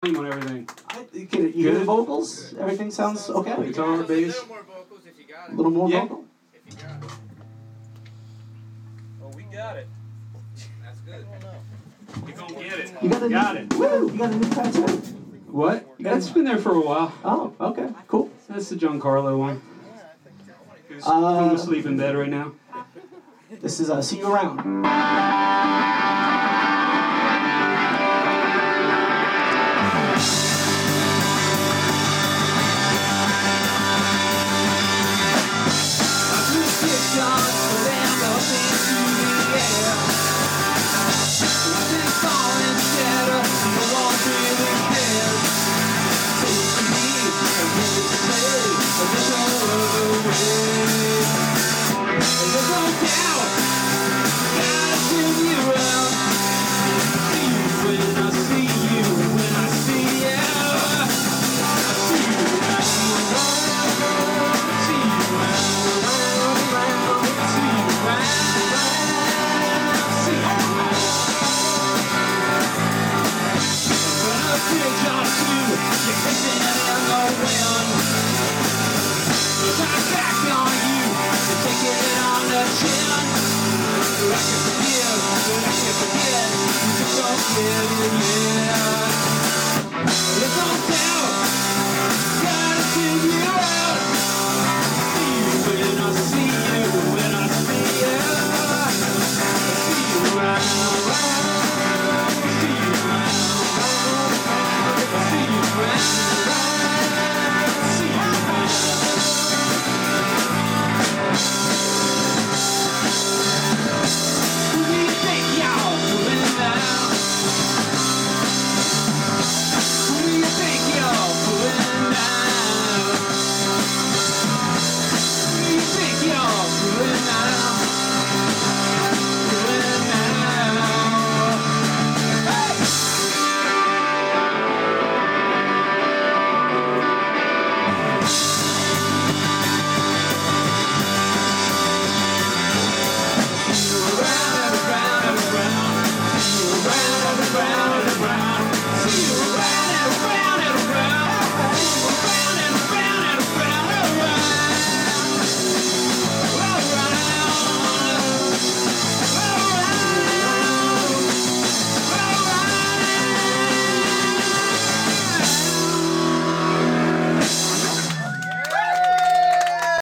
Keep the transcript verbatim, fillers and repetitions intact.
on everything. I, you can, you hear the vocals? Everything sounds okay. Guitar, bass. A little more vocals if you got it. A little more Yeah. vocal? If you got it. Oh, we got it. That's good. You don't get it. You got, a got new, it. Woo! You got a new tattoo? What? That's been there for a while. Oh, okay, cool. That's the Giancarlo one. Who's Uh, falling asleep in bed right now. This is uh, See You Around. Yeah, yeah, yeah.